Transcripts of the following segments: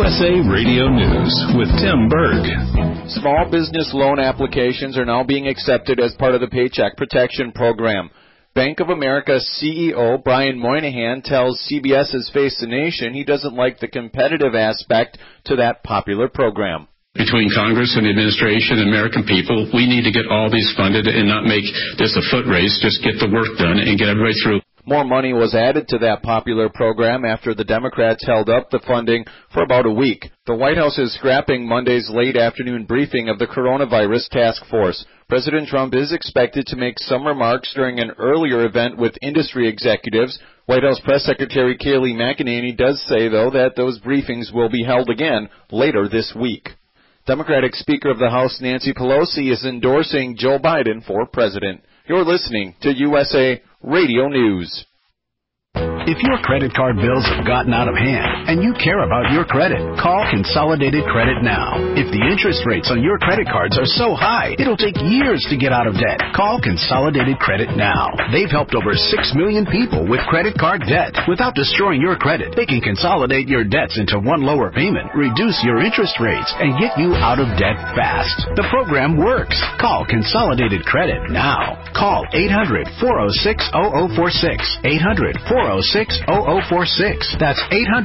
USA Radio News with Tim Berg. Small business loan applications are now being accepted as part of the Paycheck Protection Program. Bank of America CEO Brian Moynihan tells CBS's Face the Nation he doesn't like the competitive aspect to that popular program. Between Congress and the administration and American people, we need to get all these funded and not make this a foot race, just get the work done and get everybody through. More money was added to that popular program after the Democrats held up the funding for about a week. The White House is scrapping Monday's late afternoon briefing of the coronavirus task force. President Trump is expected to make some remarks during an earlier event with industry executives. White House Press Secretary Kayleigh McEnany does say, though, that those briefings will be held again later this week. Democratic Speaker of the House Nancy Pelosi is endorsing Joe Biden for president. You're listening to USA Radio News. If your credit card bills have gotten out of hand and you care about your credit, call Consolidated Credit now. If the interest rates on your credit cards are so high, it'll take years to get out of debt. Call Consolidated Credit now. They've helped over 6 million people with credit card debt. Without destroying your credit, they can consolidate your debts into one lower payment, reduce your interest rates, and get you out of debt fast. The program works. Call Consolidated Credit now. Call 800-406-0046. 800-406-0046. That's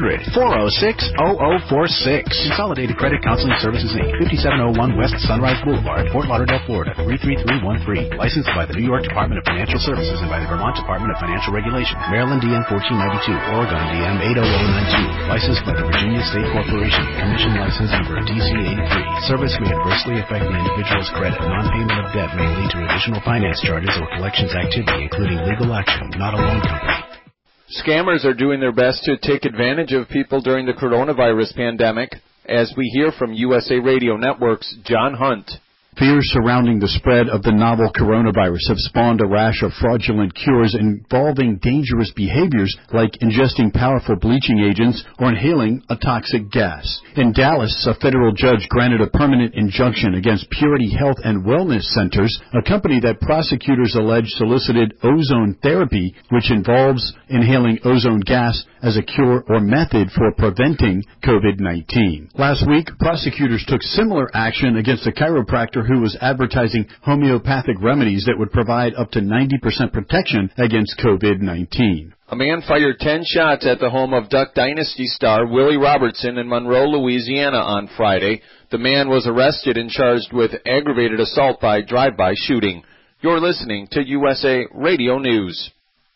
800-406-0046. Consolidated Credit Counseling Services, Inc., 5701 West Sunrise Boulevard, Fort Lauderdale, Florida, 33313. Licensed by the New York Department of Financial Services and by the Vermont Department of Financial Regulation. Maryland DM 1492, Oregon DM 80092. Licensed by the Virginia State Corporation. Commission license number DC 83. Service may adversely affect the individual's credit. Non-payment of debt may lead to additional finance charges or collections activity, including legal action, not a loan company. Scammers are doing their best to take advantage of people during the coronavirus pandemic, as we hear from USA Radio Network's John Hunt. Fears surrounding the spread of the novel coronavirus have spawned a rash of fraudulent cures involving dangerous behaviors like ingesting powerful bleaching agents or inhaling a toxic gas. In Dallas, a federal judge granted a permanent injunction against Purity Health and Wellness Centers, a company that prosecutors allege solicited ozone therapy, which involves inhaling ozone gas as a cure or method for preventing COVID-19. Last week, prosecutors took similar action against a chiropractor who was advertising homeopathic remedies that would provide up to 90% protection against COVID-19. A man fired 10 shots at the home of Duck Dynasty star Willie Robertson in Monroe, Louisiana on Friday. The man was arrested and charged with aggravated assault by drive-by shooting. You're listening to USA Radio News.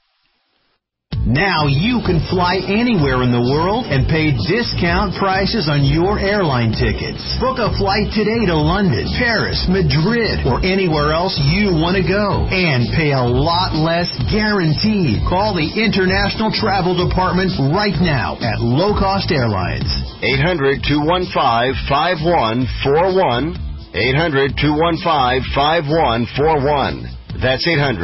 Now you can fly anywhere in the world and pay discount prices on your airline tickets. Book a flight today to London, Paris, Madrid, or anywhere else you want to go. And pay a lot less guaranteed. Call the International Travel Department right now at Low Cost Airlines. 800-215-5141. 800-215-5141. That's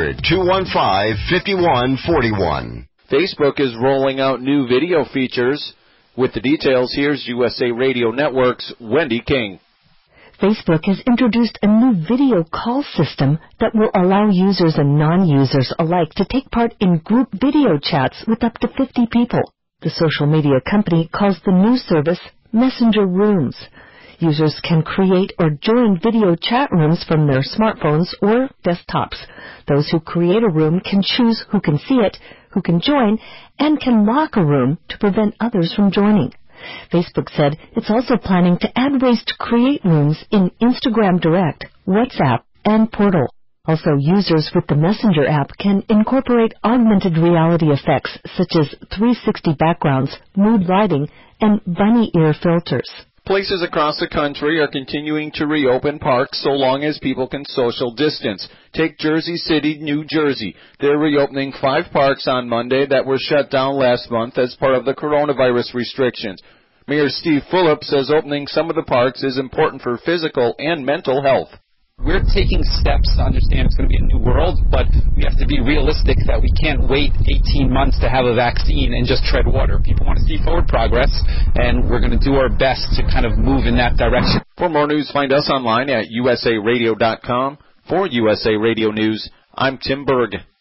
800-215-5141. Facebook is rolling out new video features. With the details, here's USA Radio Network's Wendy King. Facebook has introduced a new video call system that will allow users and non-users alike to take part in group video chats with up to 50 people. The social media company calls the new service Messenger Rooms. Users can create or join video chat rooms from their smartphones or desktops. Those who create a room can choose who can see it, who can join, and can lock a room to prevent others from joining. Facebook said it's also planning to add ways to create rooms in Instagram Direct, WhatsApp, and Portal. Also, users with the Messenger app can incorporate augmented reality effects such as 360 backgrounds, mood lighting, and bunny ear filters. Places across the country are continuing to reopen parks so long as people can social distance. Take Jersey City, New Jersey. They're reopening 5 parks on Monday that were shut down last month as part of the coronavirus restrictions. Mayor Steve Fulop says opening some of the parks is important for physical and mental health. We're taking steps to understand it's going to be a new world, but we have to be realistic that we can't wait 18 months to have a vaccine and just tread water. People want to see forward progress, and we're going to do our best to kind of move in that direction. For more news, find us online at usaradio.com. For USA Radio News, I'm Tim Berg.